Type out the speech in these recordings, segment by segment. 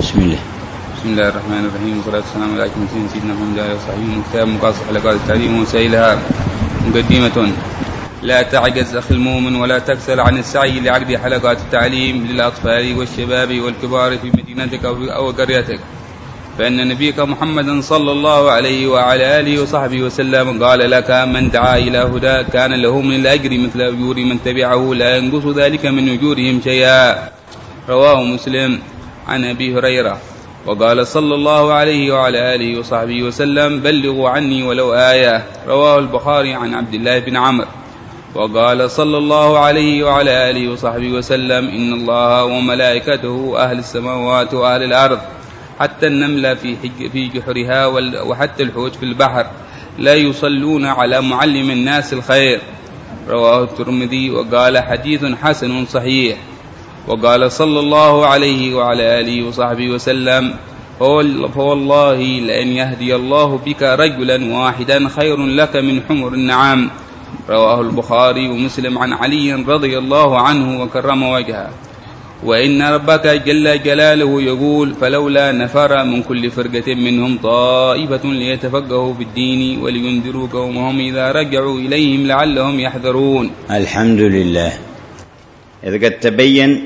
بسم الله. بسم الله الرحمن الرحيم، والصلاة والسلام على سيدنا محمد وعلى آله وصحبه. كتاب مقاصد حلقات التعليم وسائلها. مقدمة: لا تعجز أخي المؤمن ولا تكسل عن السعي لعقد حلقات التعليم للأطفال والشباب والكبار في مدينتك أو قريتك، فإن نبيك محمدا صلى الله عليه وعلى آله وصحبه وسلم قال لك: من دعا إلى هدى كان له من الأجر مثل أجور من تبعه لا ينقص ذلك من أجورهم شيئا. رواه مسلم عن أبي هريرة. وقال صلى الله عليه وعلى آله وصحبه وسلم: بلغوا عني ولو آية. رواه البخاري عن عبد الله بن عمرو. وقال صلى الله عليه وعلى آله وصحبه وسلم: إن الله وملائكته أهل السماوات وأهل الأرض حتى النملة في جحرها وحتى الحوت في البحر لا يصلون على معلم الناس الخير. رواه الترمذي وقال: حديث حسن صحيح. وقال صلى الله عليه وعلى آله وصحبه وسلم: فوالله لأن يهدي الله بك رجلا واحدا خير لك من حمر النعام. رواه البخاري ومسلم عن علي رضي الله عنه وكرم وجهه. وإن ربك جل جلاله يقول: فلولا نفر من كل فرقة منهم طائفة ليتفقهوا في الدين ولينذروا قومهم إذا رجعوا إليهم لعلهم يحذرون. الحمد لله. إذا قد تبين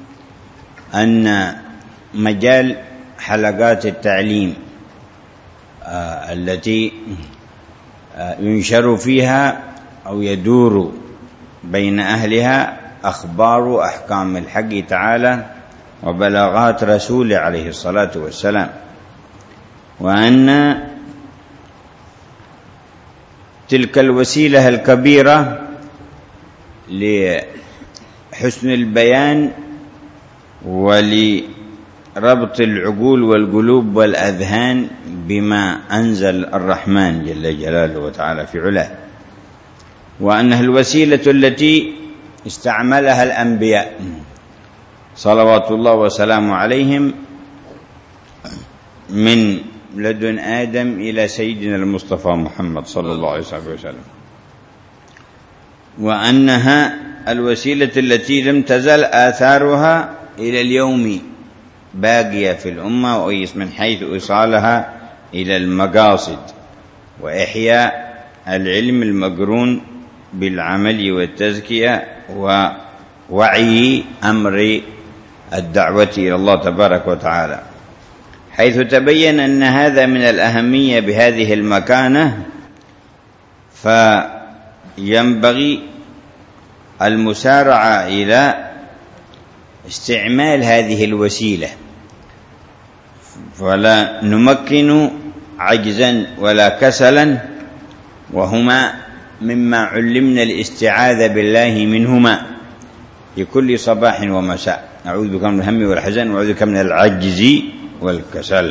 أن مجال حلقات التعليم التي ينشر فيها أو يدور بين أهلها أخبار أحكام الحق تعالى وبلاغات رسوله عليه الصلاة والسلام، وأن تلك الوسيلة الكبيرة لحسن البيان ولربط العقول والقلوب والأذهان بما أنزل الرحمن جل جلاله وتعالى في علاه، وأنها الوسيلة التي استعملها الأنبياء صلوات الله وسلامه عليهم من لدن آدم إلى سيدنا المصطفى محمد صلى الله عليه وسلم، وأنها الوسيلة التي لم تزل آثارها إلى اليوم باقية في الأمة، من حيث إيصالها إلى المقاصد وإحياء العلم المقرون بالعمل والتزكية ووعي أمر الدعوة إلى الله تبارك وتعالى، حيث تبين أن هذا من الأهمية بهذه المكانة، فينبغي المسارعة إلى استعمال هذه الوسيلة، فلا نمكن عجزا ولا كسلا، وهما مما علمنا الاستعاذة بالله منهما في كل صباح ومساء: أعوذ بك من الهم والحزن وأعوذ بك من العجز والكسل.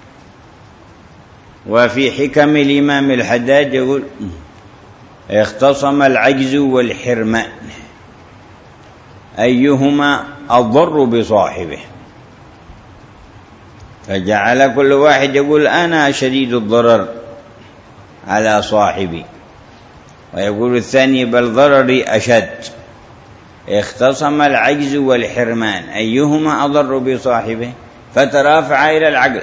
وفي حكم الإمام الحداد يقول: اختصم العجز والحرمان أيهما أضر بصاحبه، فجعل كل واحد يقول: أنا شديد الضرر على صاحبي، ويقول الثاني: بل ضرري أشد. اختصم العجز والحرمان أيهما أضر بصاحبه، فترافع إلى العقل،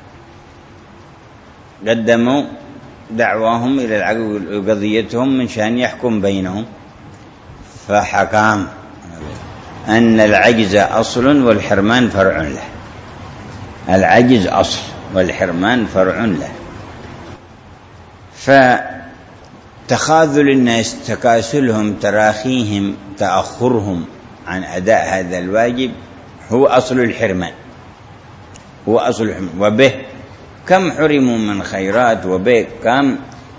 قدموا دعواهم إلى العقل وقضيتهم من شأن يحكم بينهم، فحكام أن العجز أصل والحرمان فرع له. العجز أصل والحرمان فرع له، فتخاذل الناس، تكاسلهم، تراخيهم، تأخرهم عن أداء هذا الواجب هو أصل الحرمان، هو أصل الحرمان. وبه كم حرموا من خيرات، وبه كم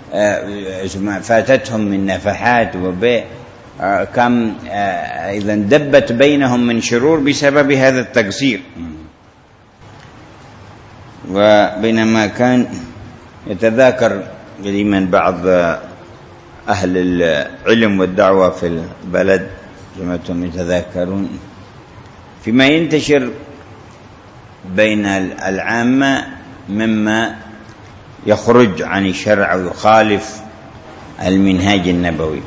فاتتهم من نفحات، وبه كم أيضا دبت بينهم من شرور بسبب هذا التقصير. وبينما كان يتذاكر قديما بعض أهل العلم والدعوة في البلد، جمعتهم يتذاكرون فيما ينتشر بين العامة مما يخرج عن الشرع ويخالف المنهاج النبوي.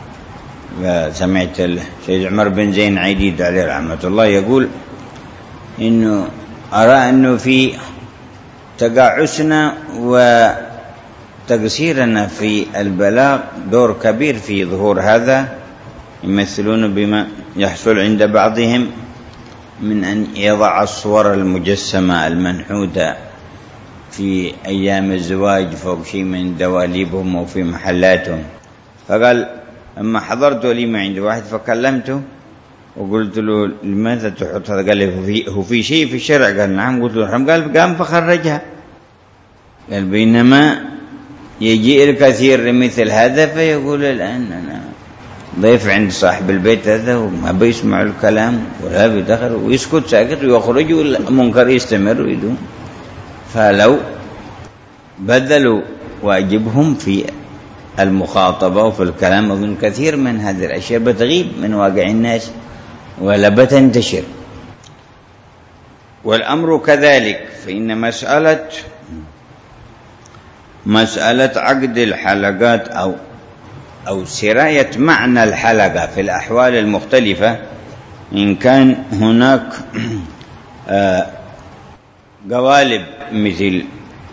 سمعت السيد عمر بن زين عيديد عليه رحمة الله يقول: إنه أرى أنه في تقاعسنا وتقصيرنا في البلاغ دور كبير في ظهور هذا، يمثلون بما يحصل عند بعضهم من أن يضع الصور المجسمة المنحوتة في أيام الزواج فوق شيء من دواليبهم أو في محلاتهم. فقال أما حضرت وليمة عند واحد فكلمته وقلت له لماذا تحط هذا؟ قال لي هو في شيء في الشرع؟ قال نعم. قلت له حرام. قال قام فخرجها. قال بينما يجيء الكثير لمثل هذا فيقول الآن أنا ضيف عند صاحب البيت هذا وما بيسمع الكلام ولا بيدخل ويسكت ساكت ويخرج والمنكر يستمر ويدوم. فلو بذلوا واجبهم في المخاطبة وفي الكلام، أظن كثير من هذه الأشياء بتغيب من واقع الناس ولا بتنتشر. والأمر كذلك، فإن مسألة عقد الحلقات أو سراية معنى الحلقة في الأحوال المختلفة، إن كان هناك قوالب مثل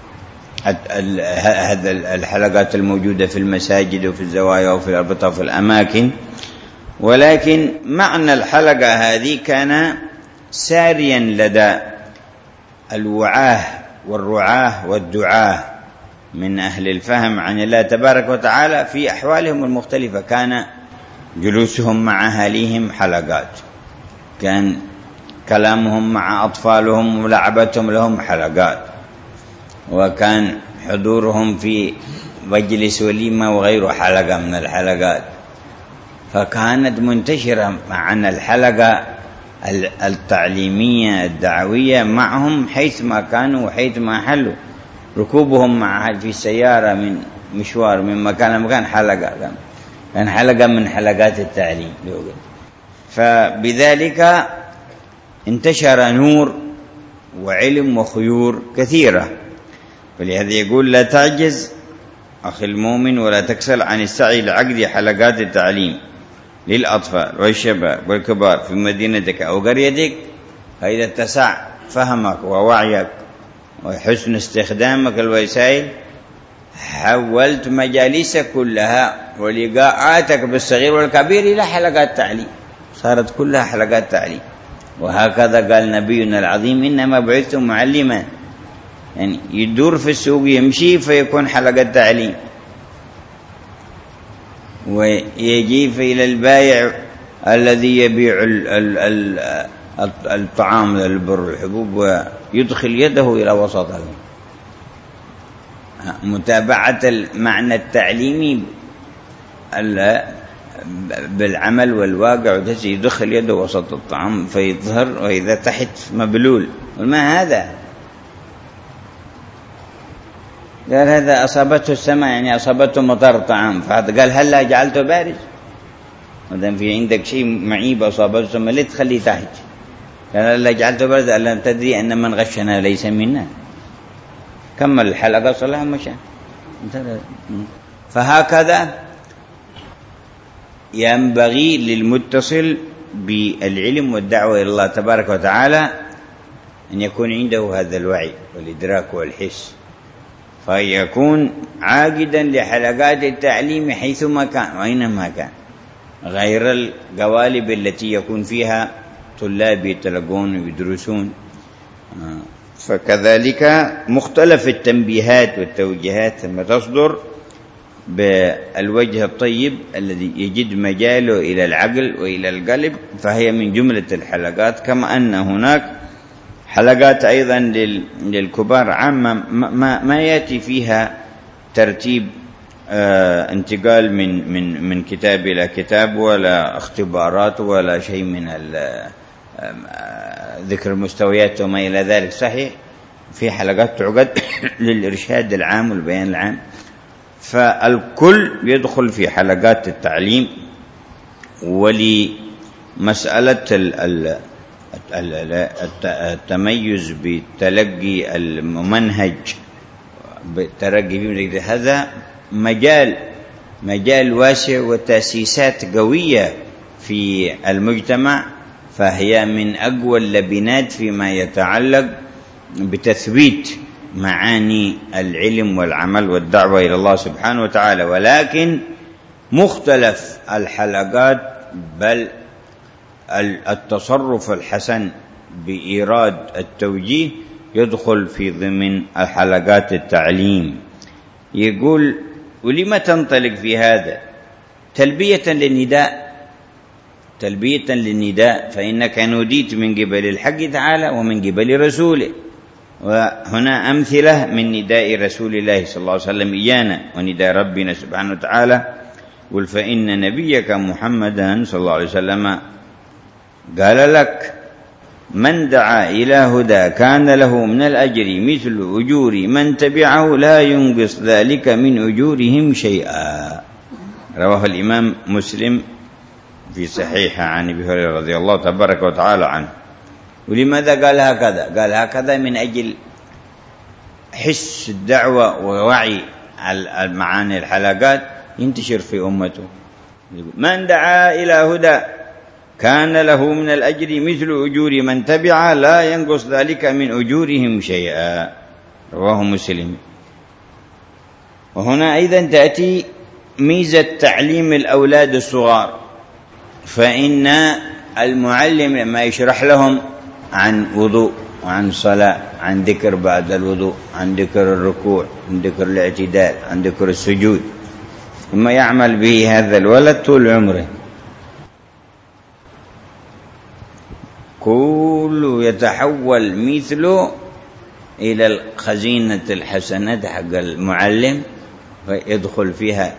هذا الحلقات الموجودة في المساجد وفي الزوايا وفي الأربطة وفي الأماكن، ولكن معنى الحلقة هذه كان ساريا لدى الوعاه والرعاه والدعاه من أهل الفهم عن الله تبارك وتعالى في أحوالهم المختلفة. كان جلوسهم مع أهاليهم حلقات، كان كلامهم مع أطفالهم ولعبتهم لهم حلقات، وكان حضورهم في مجلس وليمة وغيره حلقة من الحلقات. فكانت منتشرة معنا الحلقة التعليمية الدعوية معهم حيثما كانوا وحيثما حلوا. ركوبهم مع في السيارة من مشوار من مكان لمكان حلقة، كان حلقة من حلقات التعليم. فبذلك انتشر نور وعلم وخيور كثيرة. فلهذا يقول لا تعجز أخي المؤمن ولا تكسل عن السعي لعقد حلقات التعليم للأطفال والشباب والكبار في مدينتك أو قريتك. فإذا اتسع فهمك ووعيك وحسن استخدامك الوسائل، حولت مجالسك كلها ولقاءاتك بالصغير والكبير إلى حلقات تعليم، صارت كلها حلقات تعليم. وهكذا قال نبينا العظيم إنما بعثت معلما، يعني يدور في السوق يمشي فيكون حلقة تعليم، ويجيب إلى البائع الذي يبيع الطعام البر والحبوب ويدخل يده إلى وسطه. متابعة المعنى التعليمي بالعمل والواقع، يدخل يده وسط الطعام فيظهر، وإذا تحت مبلول وما هذا؟ قال هذا أصابته السماء، يعني أصابته مطر طعام. فهذا قال هلا جعلته بارز؟ مادام في عندك شيء معيب أصابته السماء ليه تخليه تحت؟ قال هلا جعلته بارز ألا تدري أن من غشنا ليس منا. كمل الحلقة صلى مشى. فهكذا ينبغي للمتصل بالعلم والدعوة إلى الله تبارك وتعالى أن يكون عنده هذا الوعي والإدراك والحس، فيكون عاقدا لحلقات التعليم حيثما كان وأينما كان، غير القوالب التي يكون فيها طلاب يتلقون ويدرسون. فكذلك مختلف التنبيهات والتوجيهات ثم تصدر بالوجه الطيب الذي يجد مجاله إلى العقل وإلى القلب، فهي من جملة الحلقات. كما أن هناك حلقات أيضا للكبار عامة ما يأتي فيها ترتيب انتقال من كتاب إلى كتاب ولا اختبارات ولا شيء من ذكر المستويات وما إلى ذلك. صحيح في حلقات تعقد للإرشاد العام والبيان العام، فالكل يدخل في حلقات التعليم. ولمسألة التميز بالتلقي الممنهج بالترقي، هذا مجال واسع وتأسيسات قوية في المجتمع فهي من أقوى اللبنات فيما يتعلق بتثبيت معاني العلم والعمل والدعوة إلى الله سبحانه وتعالى. ولكن مختلف الحلقات بل التصرف الحسن بإيراد التوجيه يدخل في ضمن الحلقات التعليم. يقول: ولما تنطلق في هذا؟ تلبية للنداء، فإنك نوديت من قبل الحق تعالى ومن قبل رسوله. وهنا أمثلة من نداء رسول الله صلى الله عليه وسلم إيانا ونداء ربنا سبحانه وتعالى. قل: فإن نبيك محمدا صلى الله عليه وسلم قال لك: من دعا إلى هدى كان له من الأجر مثل أجور من تبعه لا ينقص ذلك من أجورهم شيئا. رواه الإمام مسلم في صحيحه عن أبي هريرة رضي الله تبارك وتعالى عنه. ولماذا قال هكذا؟ قال هكذا من أجل حس الدعوة ووعي المعاني الحلقات ينتشر في أمته. من دعا إلى هدى كان له من الأجر مثل أجور من تبع لا ينقص ذلك من أجورهم شيئا. رواه مسلم. وهنا أيضا تأتي ميزة تعليم الأولاد الصغار، فإن المعلم لما يشرح لهم عن وضوء وعن صلاة، عن ذكر بعد الوضوء، عن ذكر الركوع، عن ذكر الاعتدال، عن ذكر السجود، ثم يعمل به هذا الولد طول عمره، كل يتحول مثله إلى خزينة الحسنات حق المعلم ويدخل فيها.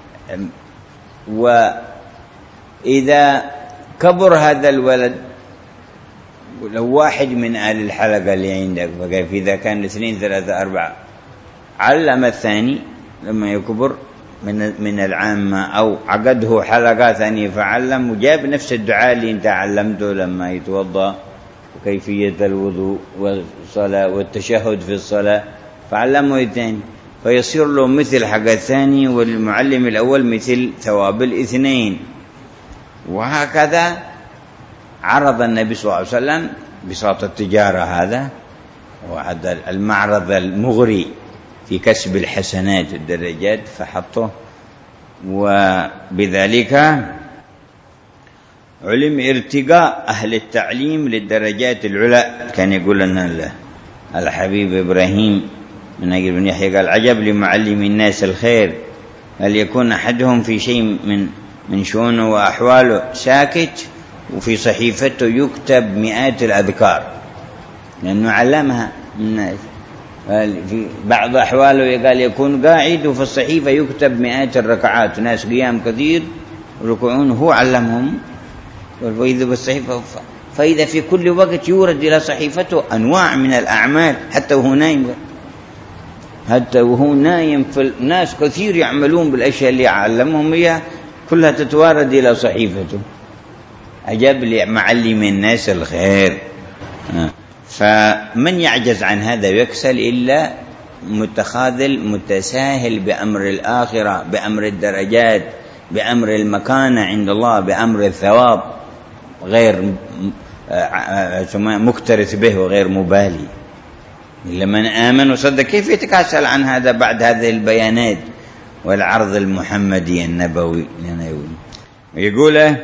وإذا كبر هذا الولد، لو واحد من أهل الحلقة اللي عندك فكيف إذا كان 2 3 4 علم الثاني لما يكبر من العامة أو عقده حلقات ثانية فعلم وجاب نفس الدعاء اللي انت علمته لما يتوضأ وكيفية الوضوء والصلاة والتشهد في الصلاة، فعلمه الثاني فيصير له مثل حق الثاني والمعلم الأول مثل ثواب الاثنين. وهكذا عرض النبي صلى الله عليه وسلم بساط التجارة هذا وهذا المعرض المغري في كسب الحسنات والدرجات فحطه، وبذلك علم ارتقاء أهل التعليم للدرجات العلى. كان يقول لنا الحبيب إبراهيم من أجل بن يحيى قال: عجب لمعلم الناس الخير، هل يكون أحدهم في شيء من شؤونه وأحواله ساكت وفي صحيفته يكتب مئات الأذكار، لأنه علمها الناس. في بعض أحواله قال يكون قاعد وفي الصحيفة يكتب مئات الركعات، ناس قيام كثير ركوعون هو علمهم، وإذا بالصحيفة فإذا في كل وقت يورد إلى صحيفته أنواع من الأعمال حتى وهو نايم في الناس كثير يعملون بالأشياء اللي علمهم إياها كلها تتوارد إلى صحيفته. عجب لمعلم الناس الخير. فمن يعجز عن هذا ويكسل إلا متخاذل متساهل بأمر الآخرة، بأمر الدرجات، بأمر المكانة عند الله، بأمر الثواب، غير مكترث به وغير مبالي. إلا من آمن وصدق. كيف يتكاسل عن هذا بعد هذه البيانات والعرض المحمدي النبوي؟ يقول: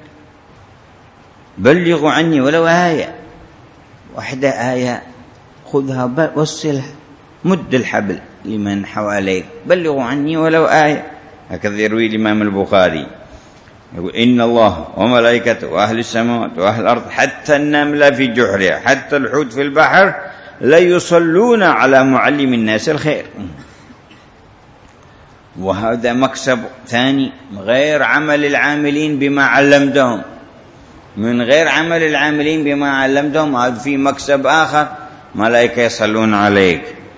بلغوا عني ولو آية واحدة، آية خذها وصلها، مد الحبل لمن حواليك، بلغوا عني ولو آية. هكذا يروي الإمام البخاري، يقول: إن الله وملائكته وأهل السماوات وأهل الأرض حتى النملة في جحرها حتى الحوت في البحر لا يصلون على معلم الناس الخير. وهذا مكسب ثاني غير عمل العاملين بما علمتهم، من غير عمل العاملين بما علمتهم هذا في مكسب آخر، ملائكة يصلون عليك،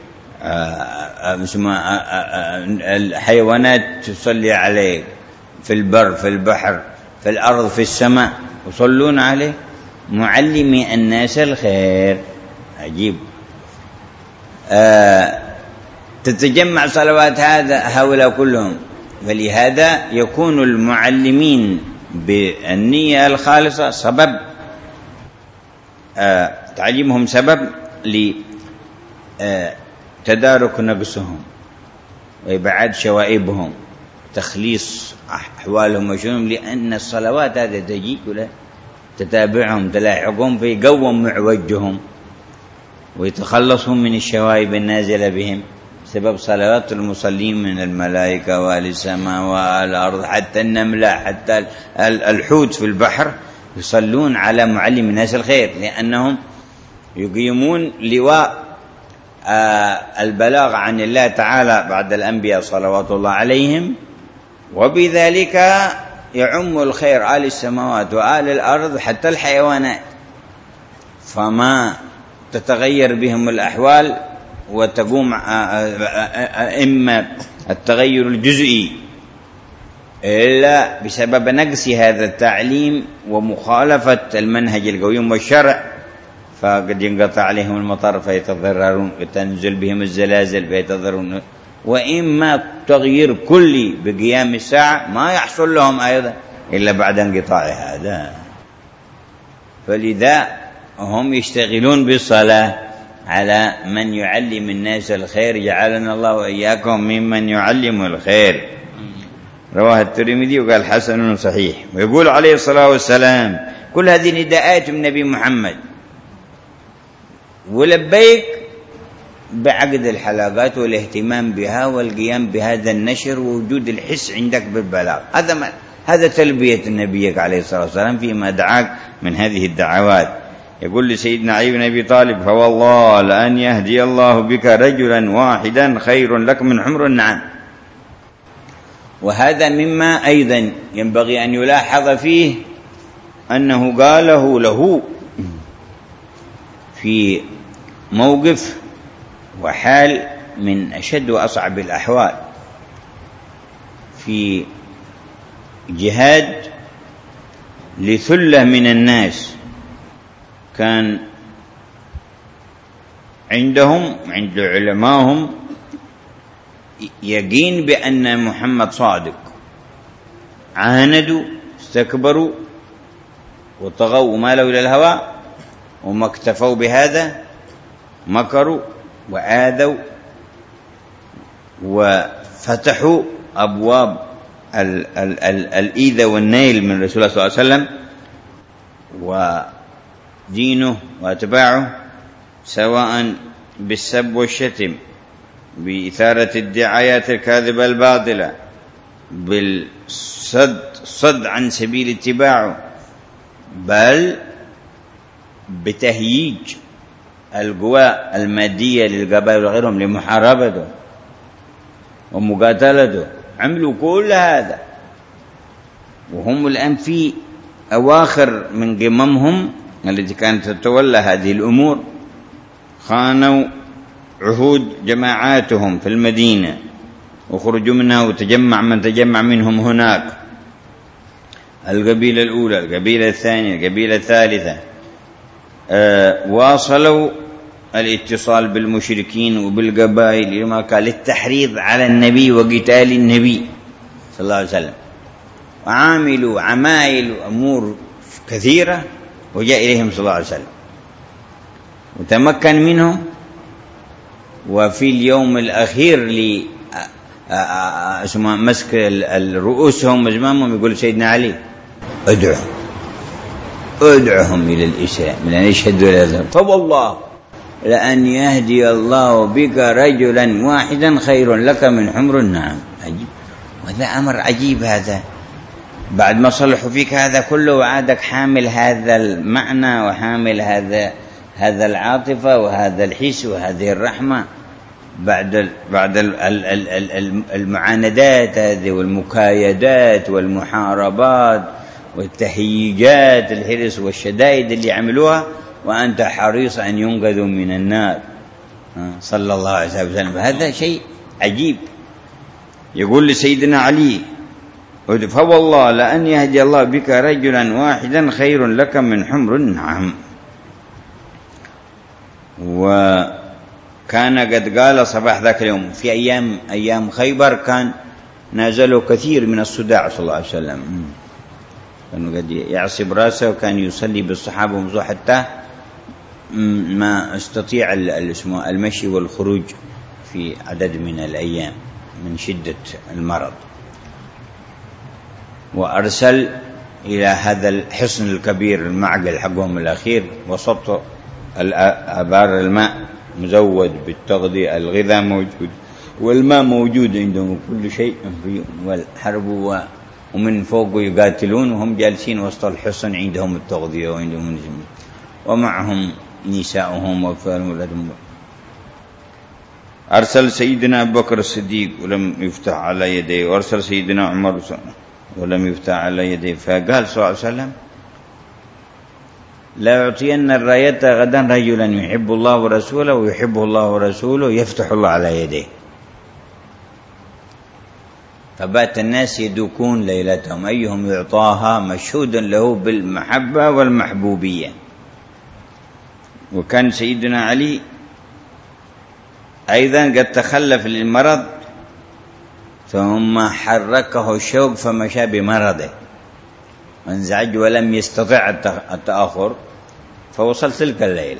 الحيوانات تصلي عليك في البر في البحر في الأرض في السماء يصلون عليك، معلمي الناس الخير. عجيب. تتجمع صلوات هؤلاء كلهم، فلهذا يكون المعلمين بالنية الخالصة سبب تعليمهم سبب لتدارك نقصهم وإبعاد شوائبهم، تخليص أحوالهم وشؤونهم، لأن الصلوات هذه تجي تتابعهم تلاحقهم فيقوم معوجهم ويتخلصوا من الشوائب النازلة بهم سبب صلوات المصلين من الملائكة وأهل السماء وأهل الأرض، حتى النملة، حتى الحوت في البحر يصلون على معلم الناس الخير، لأنهم يقيمون لواء البلاغ عن الله تعالى بعد الأنبياء صلوات الله عليهم، وبذلك يعم الخير آل السماوات وآل الأرض حتى الحيوانات، فما تتغير بهم الأحوال وتقوم إما التغير الجزئي إلا بسبب نقص هذا التعليم ومخالفة المنهج القويم والشرع، فقد ينقطع عليهم المطر فيتضررون، وتنزل بهم الزلازل فيتضررون، وإما تغيير كلي بقيام الساعة ما يحصل لهم أيضا إلا بعد انقطاع هذا. فلذا هم يشتغلون بالصلاة على من يعلم الناس الخير، جعلنا الله وإياكم ممن يعلم الخير. رواه الترمذي وقال حسن صحيح. ويقول عليه الصلاة والسلام: كل هذه نداءات من نبي محمد، ولبيك بعقد الحلقات والاهتمام بها والقيام بهذا النشر ووجود الحس عندك بالبلاغ. هذا تلبية النبي عليه الصلاة والسلام فيما دعاك من هذه الدعوات. يقول لسيدنا علي بن أبي طالب: فوالله لأن يهدي الله بك رجلا واحدا خير لك من حمر النعم. وهذا مما أيضا ينبغي أن يلاحظ فيه أنه قاله له في موقف وحال من أشد وأصعب الأحوال، في جهاد لثلة من الناس كان عندهم عند علمائهم يقين بأن محمد صادق، عاندوا استكبروا وطغوا ومالوا إلى الهوى، وما اكتفوا بهذا مكروا وآذوا وفتحوا أبواب الإيذاء والنيل من رسول الله صلى الله عليه وسلم ودينه وأتباعه، سواء بالسب والشتم، بإثارة الدعايات الكاذبة الباطلة، بالصد عن سبيل اتباعه، بل بتهييج القوى المادية للقبائل وغيرهم لمحاربته ومقاتلته. عملوا كل هذا وهم الآن في أواخر من قممهم التي كانت تتولى هذه الأمور، خانوا عهود جماعاتهم في المدينة وخرجوا منها وتجمع من تجمع منهم هناك، القبيلة الأولى، القبيلة الثانية، القبيلة الثالثة، واصلوا الاتصال بالمشركين وبالقبائل لما كان للتحريض على النبي وقتال النبي صلى الله عليه وسلم، وعاملوا عمايل وأمور كثيرة، وجاء إليهم صلى الله عليه وسلم وتمكن منهم. وفي اليوم الأخير مسك الرؤوسهم وزمامهم يقول سيدنا علي: ادعهم إلى الإسلام لأن يشهدوا لا إله إلا الله، فوالله لأن يهدي الله بك رجلا واحدا خير لك من حمر النعم. عجيب، وهذا أمر عجيب. هذا بعد ما صلحوا فيك هذا كله وعادك حامل هذا المعنى وحامل هذا العاطفة وهذا الحس وهذه الرحمة، بعد المعاندات هذه والمكايدات والمحاربات والتهييجات الحرص والشدائد اللي عملوها، وأنت حريص أن ينقذوا من النار صلى الله عليه وسلم. هذا شيء عجيب. يقول لسيدنا علي: فوالله لأن يهدي الله بك رجلا واحدا خير لك من حمر النعم. وكان قد قال صباح ذاك اليوم في أيام خيبر، كان نازله كثير من الصداع صلى الله عليه وسلم، كان قد يعصب رأسه وكان يصلي بالصحابة ومزوح حتى ما استطيع المشي والخروج في عدد من الأيام من شدة المرض، وأرسل إلى هذا الحصن الكبير المعقل حقهم الأخير وسط أبار الماء مزود بالتغذية، الغذاء موجود والماء موجود عندهم كل شيء، والحرب ومن فوق يقاتلون وهم جالسين وسط الحصن عندهم التغذية وعندهم ومعهم نساؤهم وأولادهم. أرسل سيدنا أبو بكر الصديق ولم يفتح على يديه، وأرسل سيدنا عمر ولم يفتح على يديه، فقال صلى الله عليه وسلم: لا يعطين الراية غدا رجلا يحب الله ورسوله ويحبه الله ورسوله يفتح الله على يديه. فبات الناس يدوكون ليلتهم أيهم يعطاها مشهودا له بالمحبة والمحبوبية. وكان سيدنا علي أيضا قد تخلف للمرض ثم حركه الشوق فمشى بمرضه وانزعج ولم يستطع التأخر، فوصل تلك الليلة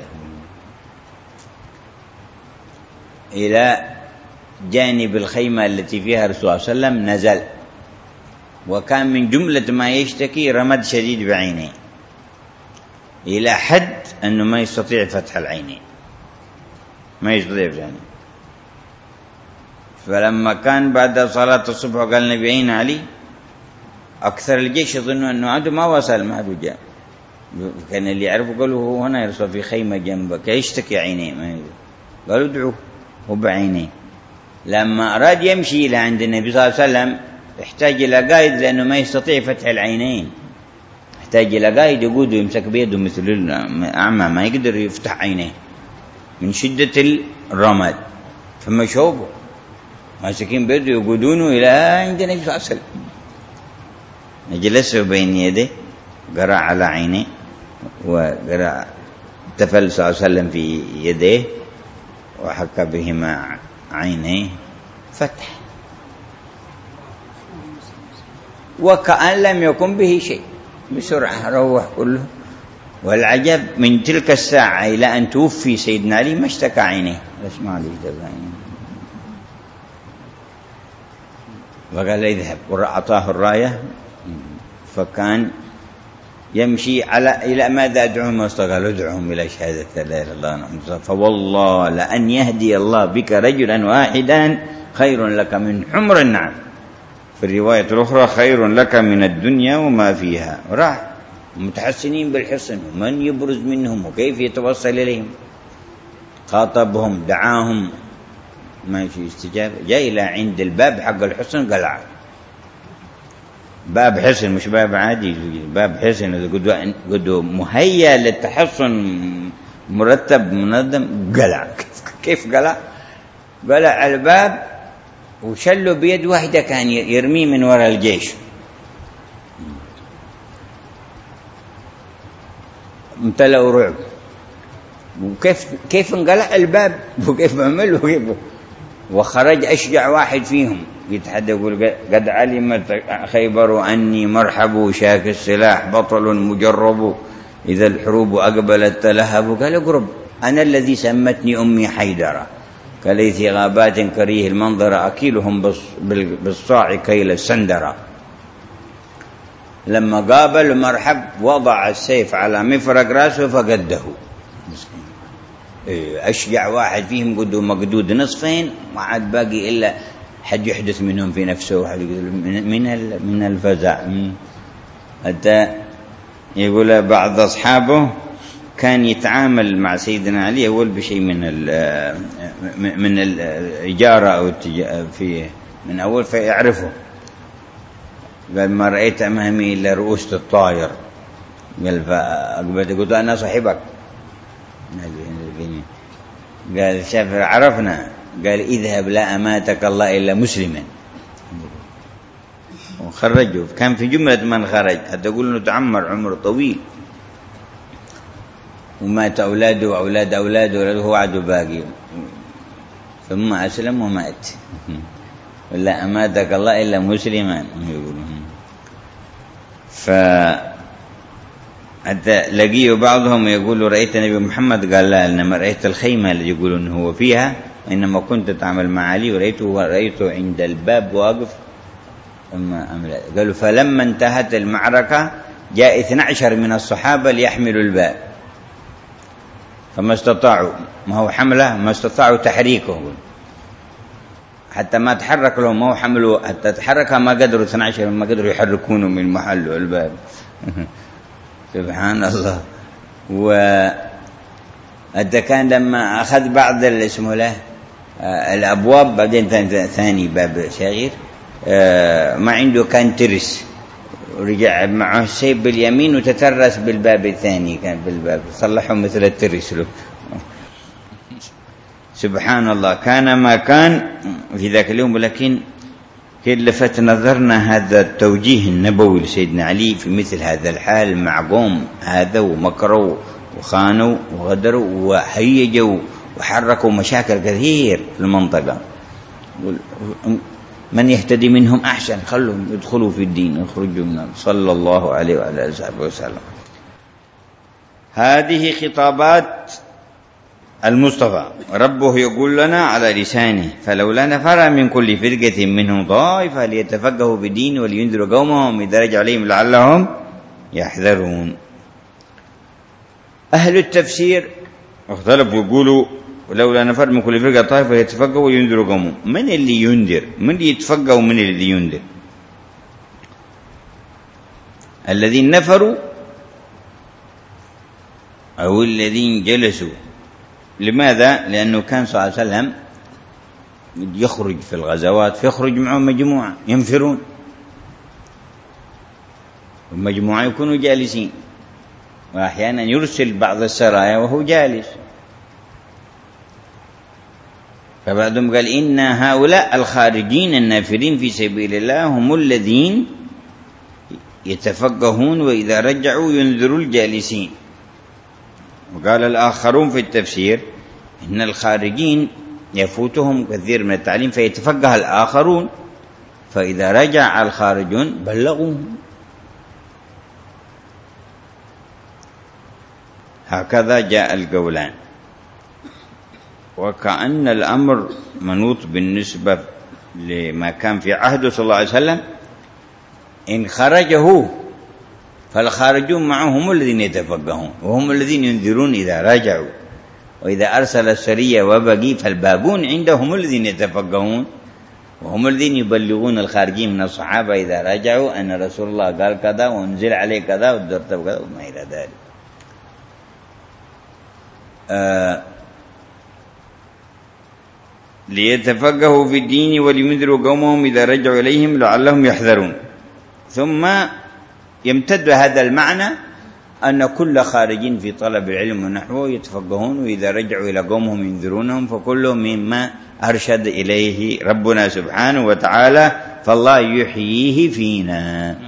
إلى جانب الخيمة التي فيها الرسول صلى الله عليه وسلم، نزل وكان من جملة ما يشتكي رمد شديد بعينيه إلى حد أنه ما يستطيع فتح العينين، ما يستطيع فتح العينين. فلما كان بعد صلاة الصبح قال النبي: أين علي؟ أكثر الجيش يظنوا أنه عدو ما وصل، ما عدو جاء. كان اللي يعرفوا قالوا هو هنا يرسل في خيمة جنبك يشتكي عينيه، قالوا ادعوه هو بعينيه. لما أراد يمشي إلى عند النبي صلى الله عليه وسلم احتاج إلى قائد لأنه ما يستطيع فتح العينين، احتاج إلى قائد يقوده يمسك بيده مثل الأعمى ما يقدر يفتح عينيه من شدة الرمد، فمشوبه ماسكين بيده يقودونه إلى عند النبي صلى الله عليه وسلم. نجلسه بين يديه قرأ على عينيه وقرأ تفل صلى الله عليه وسلم في يديه وحكى بهما عينيه فتح وكأن لم يكن به شيء، بسرعة روح كله. والعجب من تلك الساعة إلى أن توفي سيدنا علي ما اشتكى عينيه، اسمع لي وقال اذهب، وأعطاه الراية فكان يمشي إلى ماذا أدعوهم؟ واستقال ادعوهم إلى شهادة لا إله إلا الله، فوالله لأن يهدي الله بك رجلا واحدا خير لك من حمر النعم، في الرواية الأخرى خير لك من الدنيا وما فيها. راح متحسنين بالحصن ومن يبرز منهم وكيف يتوصل إليهم، خاطبهم دعاهم ما في استجابة، جاء إلى عند الباب حق الحصن قلع، باب حصن مش باب عادي، باب حصن قدو مهيأ للتحصن مرتب منظم، قلع. كيف قلع؟ قلع الباب وشله بيد واحدة كان يرميه من وراء الجيش، امتلأوا رعب. وكيف انقلع الباب وكيف عمل وخرج أشجع واحد فيهم يتحدى يقول: قد علمت خيبر أني مرحب شاك السلاح بطل مجرب إذا الحروب أقبلت تلهب. قال: اقرب، أنا الذي سمتني أمي حيدرة كليث غابات كريه المنظر أكيلهم بالصاع كيل السندرة. لما قابل مرحب وضع السيف على مفرق راسه فقده، أشجع واحد فيهم قدو مقدود نصفين، ما عاد باقي إلا حد يحدث منهم في نفسه من الفزع. حتى يقول بعض أصحابه كان يتعامل مع سيدنا علي يقول بشيء من الإجارة أو فيه من أول فيعرفه. قال: ما رأيت أمامي إلا رؤوس الطائر. قال: فأقبلت قلت: أنا صاحبك. قال: شاف عرفنا. قال: اذهب لا أماتك الله إلا مسلما. وخرجه، كان في جملة من خرج حتى يقول إنه تعمر عمر طويل ومات أولاده وأولاد أولاده وهو عدو باقي، ثم أسلم ومات. لا أماتك الله إلا مسلما. حتى لقيه بعضهم يقول رأيت النبي محمد، قال لا، إنما رأيت الخيمة اللي يقولون هو فيها، وإنما كنت أتعامل مع علي ورأيته عند الباب واقف. قالوا فلما انتهت المعركة جاء 12 من الصحابة ليحملوا الباب، فما استطاعوا، ما هو حمله، ما استطاعوا تحريكه، حتى ما تحرك لهم، ما هو حملوا حتى تحركها، ما قدروا 12 ما قدروا يحركونه من محله الباب. سبحان الله. وحتى كان لما أخذ بعض اسمه له الأبواب، بعدين ثاني باب صغير ما عنده كان ترس، ورجع معه السيف باليمين وتترس بالباب الثاني، كان بالباب صلحه مثل الترس له. سبحان الله. كان ما كان في ذاك اليوم، ولكن كيف لفت نظرنا هذا التوجيه النبوي لسيدنا علي في مثل هذا الحال مع قوم هذا، ومكروا وخانوا وغدروا وهيجوا وحركوا مشاكل كثير في المنطقة. من يهتدي منهم أحسن، خلهم يدخلوا في الدين يخرجوا منه، صلى الله عليه وعلى آله وسلم. هذه خطابات المصطفى، ربه يقول لنا على لسانه: فلولا نفر من كل فرقة منهم طائفة ليتفقهوا في الدين ولينذروا قومهم إذا رجعوا إليهم لعلهم يحذرون. أهل التفسير اختلفوا يقولوا ولولا نفر من كل فرقة طائفة ليتفقهوا ولينذروا قومهم. من اللي ينذر؟ من اللي يتفقه ومن اللي ينذر؟ الذين نفروا أو الذين جلسوا. لماذا؟ لأنه كان صلى الله عليه وسلم يخرج في الغزوات، فيخرج معهم مجموعة ينفرون، والمجموعة يكونوا جالسين، وأحيانا يرسل بعض السرايا وهو جالس. فبعضهم قال إن هؤلاء الخارجين النافرين في سبيل الله هم الذين يتفقهون وإذا رجعوا ينذروا الجالسين. وقال الآخرون في التفسير إن الخارجين يفوتهم كثير من التعليم فيتفقه الآخرون، فإذا رجع الخارجون بلغوهم. هكذا جاء القولان. وكأن الأمر منوط بالنسبة لما كان في عهده صلى الله عليه وسلم، إن خرجه فالخارجون معهم الذين يتفقهون وهم الذين ينذرون إذا رجعوا، وإذا أرسل السرية وبقي فالباقون عندهم الذين يتفقهون وهم الذين يبلغون الخارجين من الصحابة إذا رجعوا أن رسول الله قال كذا وانزل عليه كذا ودرتب كذا وما إلى ذلك. ليتفقهوا في الدين ولينذروا قومهم إذا رجعوا إليهم لعلهم يحذرون. ثم يمتد هذا المعنى أن كل خارجين في طلب العلم ونحوه يتفقهون، وإذا رجعوا إلى قومهم ينذرونهم، فكل مما أرشد إليه ربنا سبحانه وتعالى، فالله يحييه فينا.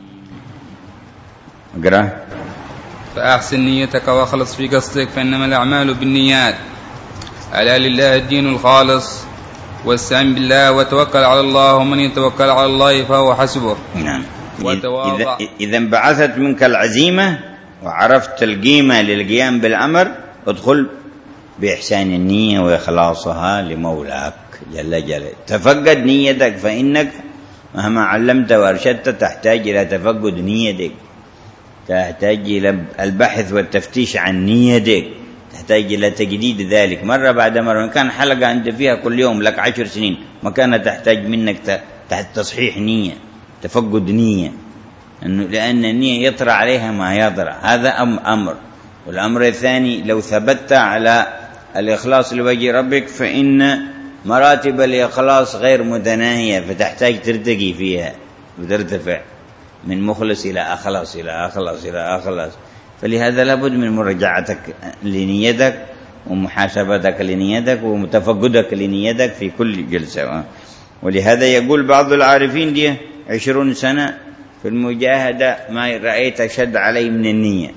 اقرأ. فأحسن نيتك واخلص في قصدك، فإنما الأعمال بالنيات. ألا لله الدين الخالص، واستعن بالله وتوكل على الله، ومن يتوكل على الله فهو حسبه. نعم. إذا بعثت منك العزيمة وعرفت القيمة للقيام بالأمر، ادخل بإحسان النية وإخلاصها لمولاك جل جلاله. تفقد نيتك، فإنك مهما علمت وأرشدت تحتاج إلى تفقد نيتك، تحتاج إلى البحث والتفتيش عن نيتك، تحتاج إلى تجديد ذلك مرة بعد مرة. إن كان حلقة أنت فيها كل يوم لك 10 سنين، ما كانت تحتاج منك تصحيح نية، تفقد نية، لأن النية يطرأ عليها ما يطرأ. هذا أمر. والأمر الثاني، لو ثبت على الإخلاص لوجه ربك فإن مراتب الإخلاص غير متناهية، فتحتاج ترتقي فيها وترتفع من مخلص إلى أخلص إلى أخلص إلى أخلص. فلهذا لابد من مراجعتك لنيتك ومحاسبتك لنيتك ومتفقدك لنيتك في كل جلسة. ولهذا يقول بعض العارفين دي 20 سنة في المجاهدة ما رأيت أشد علي من النية.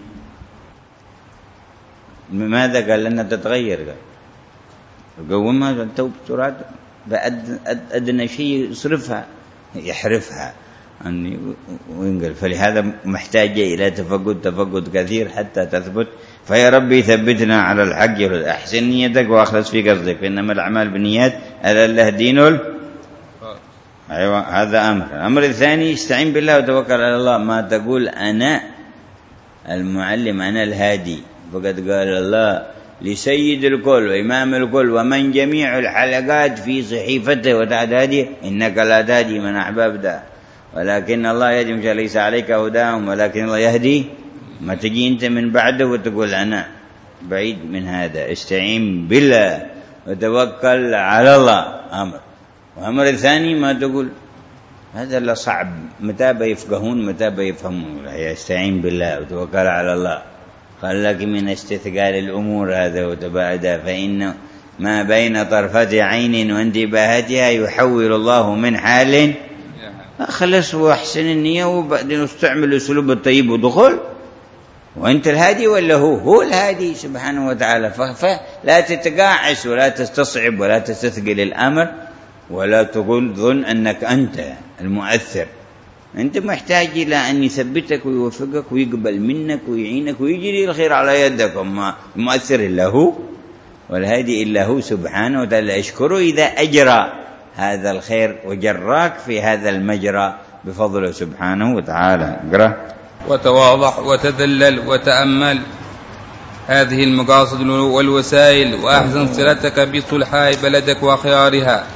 ماذا؟ قال لأنها تتغير، قال قومها توب سرعة، بأدنى شيء يصرفها يحرفها، أني وينقل. فلهذا محتاجة إلى تفقد كثير حتى تثبت. فيا ربي ثبتنا على الحق، أحسن نيتك وأخلص في قصدك، فإنما الأعمال بالنيات، ألا الله دين أيوة. هذا أمر. الأمر الثاني استعين بالله وتوكل على الله. ما تقول أنا المعلم أنا الهادي، فقد قال الله لسيد الكل وإمام الكل ومن جميع الحلقات في صحيفته وتحت هديه إنك لا تهدي من أحببت ولكن الله يهدي من يشاء، ليس عليك هداهم ولكن الله يهدي. ما تجي أنت من بعده وتقول أنا بعيد من هذا. استعين بالله وتوكل على الله أمر. وأمر الثاني ما تقول هذا اللي صعب، متى بيفقهون متى بيفهمون. يستعين بالله وتوكل على الله. قال لك من استثقال الأمور هذا وتباعدها، فإن ما بين طرفة عين وانتباهتها يحول الله من حال. أخلص وأحسن النية وبعدين استعمل الأسلوب الطيب ودخل. وأنت الهادي ولا هو الهادي سبحانه وتعالى. فلا تتقاعس ولا تستصعب ولا تستثقل الأمر ولا تقول ظن أنك أنت المؤثر. أنت محتاج إلى أن يثبتك ويوفقك ويقبل منك ويعينك ويجري الخير على يدك. وما المؤثر إلا هو والهادي إلا هو سبحانه وتعالى. أشكره إذا أجرى هذا الخير وجراك في هذا المجرى بفضله سبحانه وتعالى. اقرأ. وتواضع وتذلل وتأمل هذه المقاصد والوسائل، وأحسن صلتك بصلحاء بلدك وخيارها.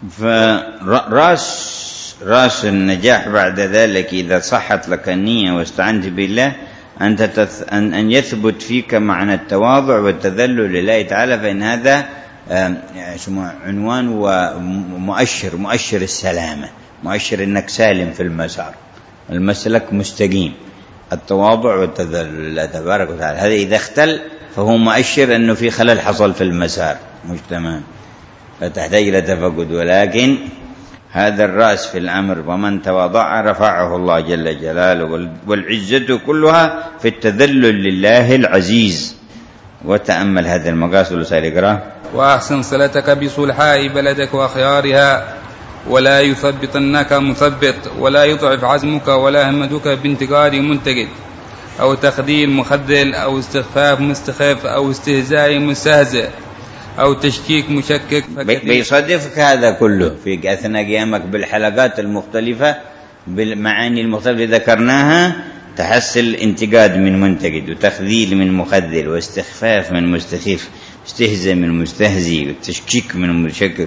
راس النجاح بعد ذلك إذا صحت لك النية واستعنت بالله أن يثبت فيك معنى التواضع والتذلل لله تعالى، فإن هذا عنوان ومؤشر السلامة، مؤشر أنك سالم في المسار، المسلك مستقيم. التواضع والتذلل لله تبارك وتعالى، هذا إذا اختل فهو مؤشر أنه في خلل حصل في المسار مش تمام، فتحتاج إلى تفقد. ولكن هذا الرأس في الأمر، ومن تواضع رفعه الله جل جلاله، والعزة كلها في التذلل لله العزيز. وتأمل هذه المقاصد والوسائل. وأحسن صلتك بصلحاء بلدك وخيارها، ولا يثبطنك مثبط، ولا يضعف عزمك ولا همتك بانتقاد منتقد أو تخذيل مخذل أو استخفاف مستخف أو استهزاء مستهزئ أو تشكيك مشكك. بيصادفك هذا كله في أثناء قيامك بالحلقات المختلفة بالمعاني المختلفة ذكرناها. تحصل انتقاد من منتقد، وتخذيل من مخذل، واستخفاف من مستخف، استهزاء من مستهزئ، وتشكيك من مشكك.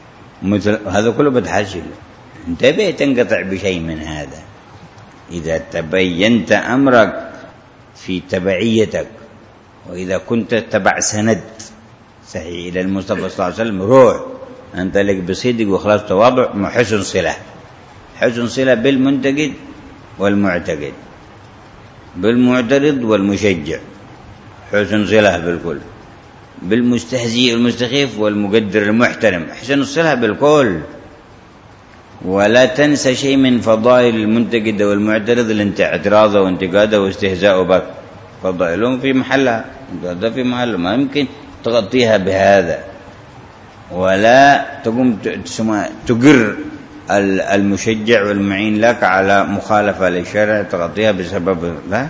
هذا كله بتحصل. انتبه تنقطع بشيء من هذا. إذا تبينت أمرك في تبعيتك، وإذا كنت تبع سند صحيح إلى المصطفى صلى الله عليه وسلم، روح أنت لك بصدق وخلاص تواضع مع حسن صلة. حسن صلة بالمنتقد والمعتقد، بالمعترض والمشجع، حسن صلة بالكل، بالمستهزئ والمستخف والمقدر المحترم، حسن الصلة بالكل. ولا تنسى شيء من فضائل المنتقد والمعترض اللي انت اعتراضه وانتقاده واستهزاءه بك، فضائلهم في محلها، هذا في محله، ما يمكن تغطيها بهذا. ولا تقوم تقر المشجع والمعين لك على مخالفة للشرع تغطيها بسبب، لا،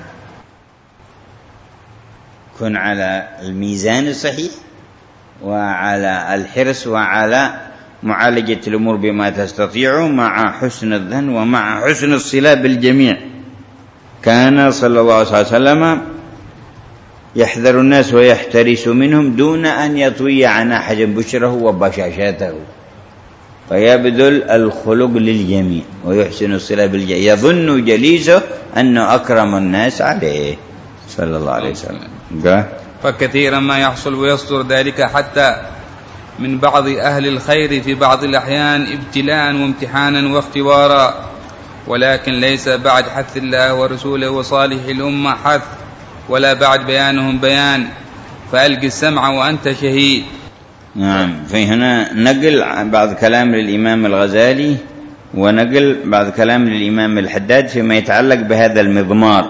كن على الميزان الصحيح وعلى الحرص وعلى معالجة الأمور بما تستطيع مع حسن الظن ومع حسن الصلة بالجميع. كان صلى الله عليه وسلم يحذر الناس ويحترس منهم دون أن يطوي عن أحد بشره وبشاشاته، فيبذل الخلق للجميع ويحسن الصلة بالجميع، يظن جليسه أنه أكرم الناس عليه صلى الله عليه وسلم. فكثيرا ما يحصل ويصدر ذلك حتى من بعض أهل الخير في بعض الأحيان ابتلاء وامتحانا واختبارا، ولكن ليس بعد حث الله ورسوله وصالح الأمة حث، ولا بعد بيانهم بيان، فألق السمع وأنت شهيد. نعم. في هنا نقل بعض كلام للإمام الغزالي ونقل بعض كلام للإمام الحداد فيما يتعلق بهذا المضمار.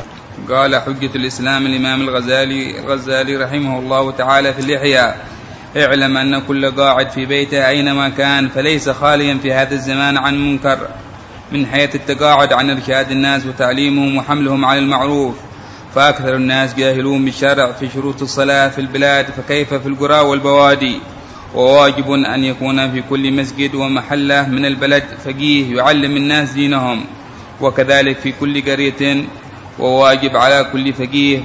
قال حجة الإسلام الإمام الغزالي رحمه الله تعالى في الإحياء: اعلم أن كل قاعد في بيته أينما كان فليس خاليا في هذا الزمان عن منكر، من حيث التقاعد عن إرشاد الناس وتعليمهم وحملهم على المعروف. فأكثر الناس جاهلون بالشرع في شروط الصلاة في البلاد، فكيف في القرى والبوادي؟ وواجب أن يكون في كل مسجد ومحلة من البلد فقيه يعلم الناس دينهم، وكذلك في كل قرية. وواجب على كل فقيه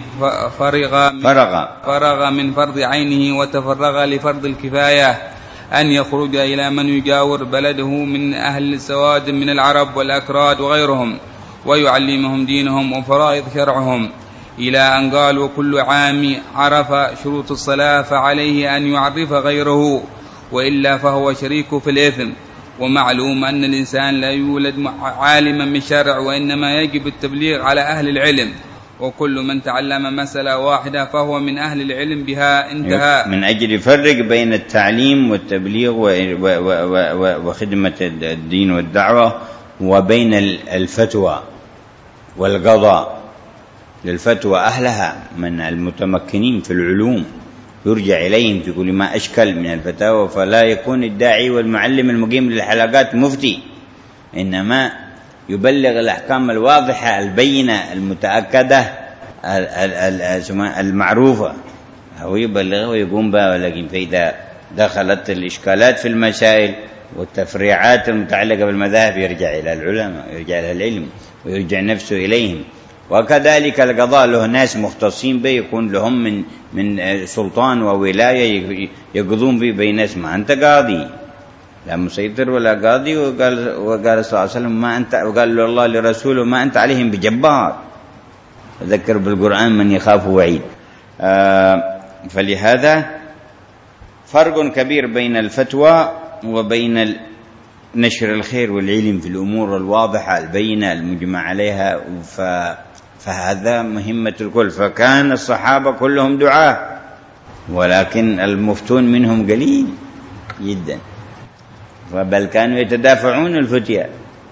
فرغ من فرض عينه وتفرغ لفرض الكفاية أن يخرج إلى من يجاور بلده من أهل السواد من العرب والأكراد وغيرهم، ويعلمهم دينهم وفرائض شرعهم، إلى أن قال: وكل عام عرف شروط الصلاة فعليه أن يعرف غيره، وإلا فهو شريك في الإثم. ومعلوم أن الإنسان لا يولد عالما بالشرع، وإنما يجب التبليغ على أهل العلم، وكل من تعلم مسألة واحدة فهو من أهل العلم بها انتهى. من أجل يفرق بين التعليم والتبليغ وخدمة الدين والدعوة وبين الفتوى والقضاء. للفتوى أهلها من المتمكنين في العلوم يرجع إليهم في كل ما أشكل من الفتاوى، فلا يكون الداعي والمعلم المقيم للحلقات مفتي، إنما يبلغ الأحكام الواضحة البينة المتأكدة المعروفة، هو يبلغ ويقوم بها. ولكن فإذا دخلت الإشكالات في المسائل والتفريعات المتعلقة بالمذاهب يرجع إلى العلماء، يرجع إلى العلم ويرجع نفسه إليهم. وكذلك القضاء له ناس مختصين به، يكون لهم من سلطان وولاية يقضون به بين ناس. ما أنت قاضي، لا مسيطر ولا قاضي. وقال صلى الله عليه وسلم: ما أنت، وقال له الله لرسوله: ما أنت عليهم بجبار. ذكر بالقرآن من يخاف وعيد. فلهذا فرق كبير بين الفتوى وبين نشر الخير والعلم في الأمور الواضحة البينة المجمع عليها. فهذا مهمة الكل. فكان الصحابة كلهم دعاة، ولكن المفتون منهم قليل جدا، بل كانوا يتدافعون الفتية.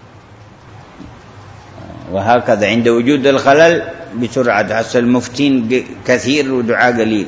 وهكذا عند وجود الخلل بسرعة تحصل مفتين كثير ودعاة قليل.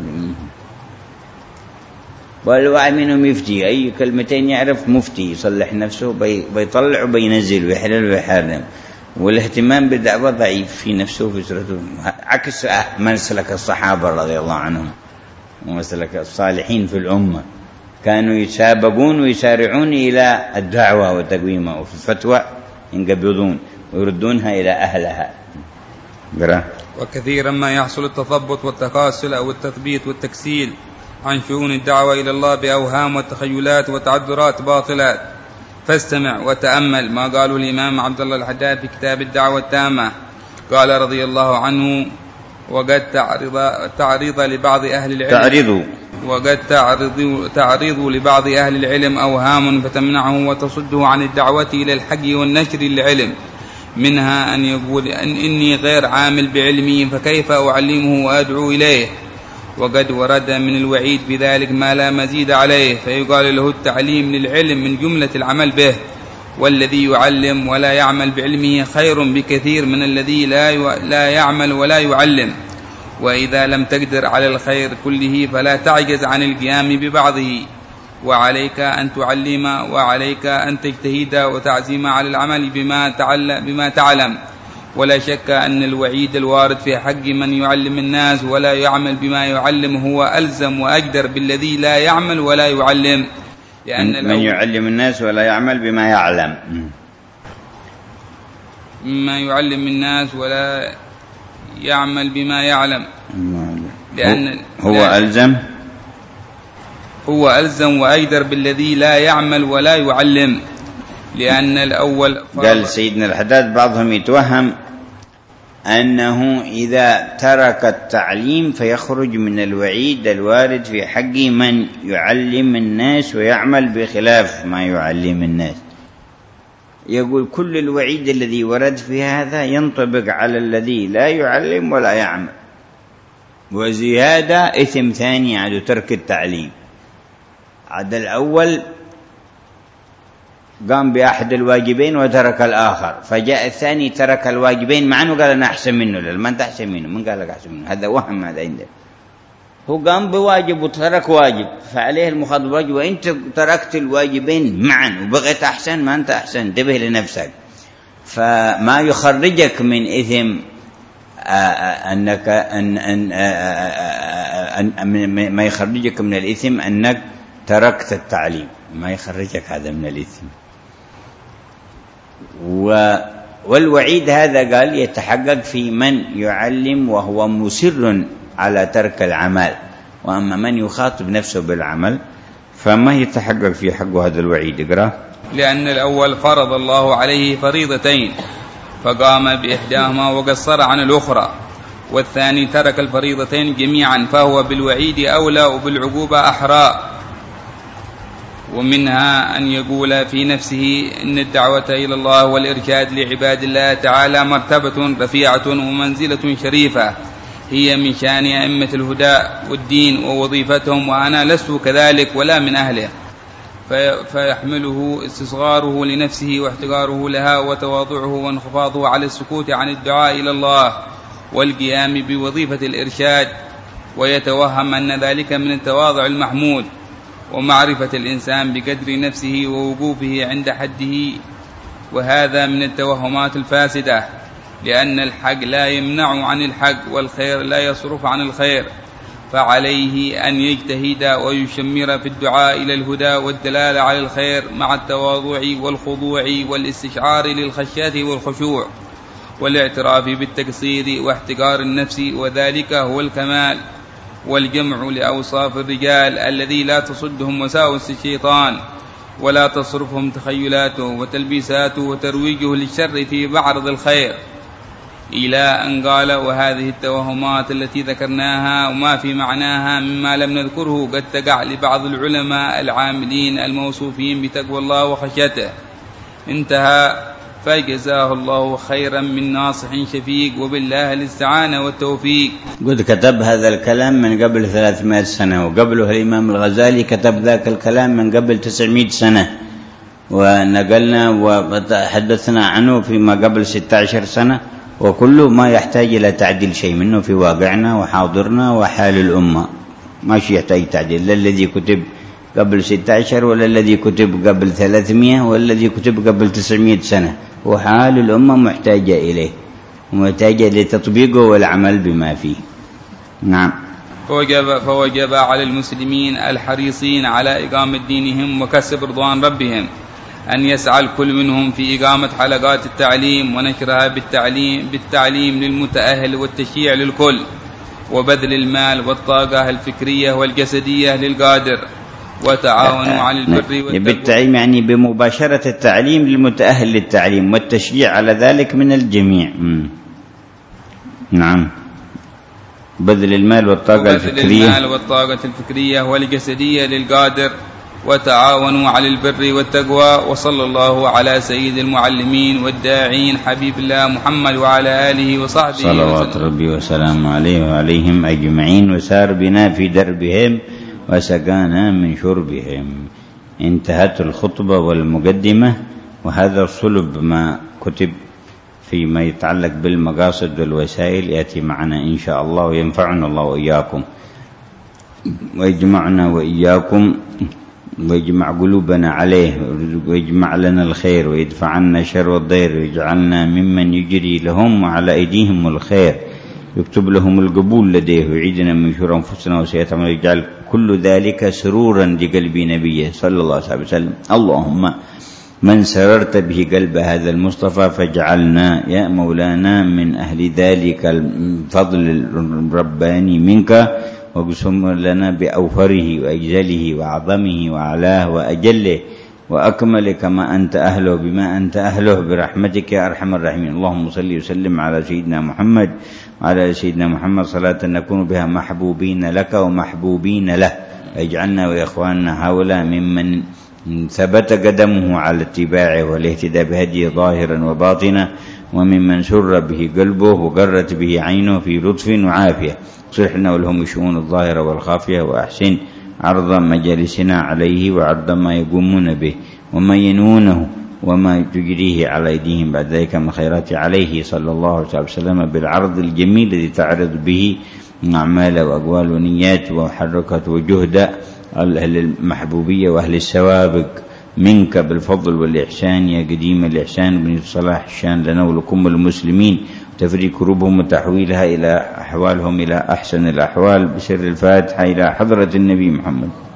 والواحد منهم يفتي أي كلمتين يعرف مفتي يصلح نفسه، بيطلع وبينزل ويحلل ويحرم. والاهتمام بالدعوة ضعيف في نفسه في سرته، عكس مسلك الصحابة رضي الله عنهم ومسلك الصالحين في الأمة. كانوا يسابقون ويسارعون إلى الدعوة وتقويمها، وفي الفتوى ينقبضون ويردونها إلى أهلها. وكثيرا ما يحصل التثبط والتكاسل أو التثبيت والتكسيل عن شؤون الدعوة إلى الله بأوهام وتخيلات وتعذرات باطلات. فاستمع وتأمل ما قاله الإمام عبد الله الحداد في كتاب الدعوة التامة. قال رضي الله عنه: وقد تعرض لبعض أهل العلم تعرض لبعض أهل العلم أوهام فتمنعه وتصده عن الدعوة إلى الحق والنشر للعلم، منها أن يقول إني غير عامل بعلمي فكيف أعلمه وأدعو إليه، وقد ورد من الوعيد بذلك ما لا مزيد عليه، فيقال له التعليم للعلم من جملة العمل به، والذي يعلم ولا يعمل بعلمه خير بكثير من الذي لا يعمل ولا يعلم. وإذا لم تقدر على الخير كله فلا تعجز عن القيام ببعضه، وعليك أن تعلم، وعليك أن تجتهد وتعزم على العمل بما تعلم. ولا شك أن الوعيد الوارد في حق من يعلم الناس ولا يعمل بما يعلم هو ألزم وأقدر بالذي لا يعمل ولا يعلم، لأن من يعلم الناس ولا يعمل بما يعلم، مما يعلم الناس ولا يعمل بما يعلم، لأن هو ألزم وأقدر بالذي لا يعمل ولا يعلم، لأن الأول قال سيدنا الحداد بعضهم يتوهم أنه إذا ترك التعليم فيخرج من الوعيد الوارد في حق من يعلم الناس ويعمل بخلاف ما يعلم الناس. يقول كل الوعيد الذي ورد في هذا ينطبق على الذي لا يعلم ولا يعمل، وزيادة إثم ثاني على ترك التعليم. عاد الأول قام بأحد الواجبين وترك الآخر، فجاء الثاني ترك الواجبين مع أنه قال أنا أحسن منه. لا، ما أنت أحسن منه، من قال لك أحسن منه؟ هذا وهم هذا عندك. هو قام بواجب وترك واجب فعليه المخاطبة واجب، وإنت تركت الواجبين معا وبغيت أحسن ما أنت أحسن، انتبه لنفسك. فما يخرجك من إثم أنك ما يخرجك من الإثم أنك تركت التعليم، ما يخرجك هذا من الإثم. والوعيد هذا قال يتحقق في من يعلم وهو مصر على ترك العمل، وأما من يخاطب نفسه بالعمل فما يتحقق في حقه هذا الوعيد. اقرأ. لأن الأول فرض الله عليه فريضتين فقام بإحداهما وقصر عن الأخرى، والثاني ترك الفريضتين جميعا فهو بالوعيد أولى وبالعقوبة أحرى. ومنها أن يقول في نفسه إن الدعوة إلى الله والإرشاد لعباد الله تعالى مرتبة رفيعة ومنزلة شريفة، هي من شأن أئمة الهدى والدين ووظيفتهم، وأنا لست كذلك ولا من أهله، فيحمله استصغاره لنفسه واحتقاره لها وتواضعه وانخفاضه على السكوت عن الدعاء إلى الله والقيام بوظيفة الإرشاد، ويتوهم أن ذلك من التواضع المحمود ومعرفة الإنسان بقدر نفسه ووقوفه عند حده، وهذا من التوهمات الفاسدة، لأن الحق لا يمنع عن الحق والخير لا يصرف عن الخير، فعليه أن يجتهد ويشمر في الدعاء إلى الهدى والدلالة على الخير مع التواضع والخضوع والاستشعار للخشية والخشوع والاعتراف بالتقصير واحتقار النفس، وذلك هو الكمال والجمع لأوصاف الرجال الذي لا تصدهم وساوس الشيطان ولا تصرفهم تخيلاته وتلبيساته وترويجه للشر في معرض الخير، إلى أن قال وهذه التوهمات التي ذكرناها وما في معناها مما لم نذكره قد تقع لبعض العلماء العاملين الموصوفين بتقوى الله وخشيته. انتهى. فجزاه الله خيرا من ناصح شفيق، وبالله الاستعانة والتوفيق. قد كتب هذا الكلام من قبل 300 سنة، وقبله الإمام الغزالي كتب ذاك الكلام من قبل 900 سنة، ونقلنا وتحدثنا عنه فيما قبل 16 سنة، وكله ما يحتاج إلى تعديل شيء منه في واقعنا وحاضرنا وحال الأمة، ماشي يحتاج تعديل، لا الذي كتب قبل 16 ولا الذي كتب قبل 300 ولا الذي كتب قبل 900 سنة، وحال الأمة محتاجة إليه ومحتاجة لتطبيقه والعمل بما فيه. نعم. فوجب على المسلمين الحريصين على إقامة دينهم وكسب رضوان ربهم أن يسعى الكل منهم في إقامة حلقات التعليم ونشرها بالتعليم للمتأهل والتشجيع للكل، وبذل المال والطاقة الفكرية والجسدية للقادر، وتعاونوا على البر والتقوى. بالتعليم يعني بمباشرة التعليم للمتأهل للتعليم، والتشجيع على ذلك من الجميع. نعم. بذل المال والطاقة الفكرية والجسدية للقادر، وتعاونوا على البر والتقوى. وصلى الله على سيد المعلمين والداعين حبيب الله محمد وعلى آله وصحبه صلوات ربي وسلام عليه وعليهم أجمعين، وسار بنا في دربهم وسقانا من شربهم. انتهت الخطبة والمقدمة، وهذا الصلب ما كتب فيما يتعلق بالمقاصد والوسائل يأتي معنا إن شاء الله، وينفعنا الله وإياكم ويجمعنا وإياكم ويجمع قلوبنا عليه، ويجمع لنا الخير ويدفع عنا شر والضير، ويجعلنا ممن يجري لهم وعلى أيديهم الخير، يكتب لهم القبول لديه، ويعيدنا من شر أنفسنا وسيئات أعمالنا، ويجعل كل ذلك سرورا لقلب نبيه صلى الله عليه وسلم. اللهم من سررت به قلب هذا المصطفى فاجعلنا يا مولانا من أهل ذلك الفضل الرباني منك، واقسم لنا بأوفره وأجله وأعظمه وأعلاه وأجله وأكمل كما أنت أهله بما أنت أهله برحمتك يا أرحم الراحمين. اللهم صل وسلم على سيدنا محمد وعلى سيدنا محمد صلاة نكون بها محبوبين لك ومحبوبين له، اجعلنا وإخواننا هؤلاء ممن ثبت قدمه على اتباعه والاهتداء بهديه ظاهرا وباطنا، وممن سر به قلبه وقرت به عينه في لطف وعافية. صلح لنا ولهم الشؤون الظاهرة والخافية، وأحسن عرض مجالسنا عليه وعرض ما يقومون به وما ينونه وما تجريه على أيديهم بعد ذلك من خيرات عليه صلى الله عليه وسلم بالعرض الجميل الذي تعرض به من أعمال وأقوال ونيات وحركة وجهد أهل المحبوبية وأهل السوابق منك بالفضل والإحسان يا قديم الإحسان بن صلاح الشان لنا ولكم المسلمين، تفريج كروبهم وتحويلها إلى أحوالهم إلى أحسن الأحوال بسر الفاتحة إلى حضرة النبي محمد.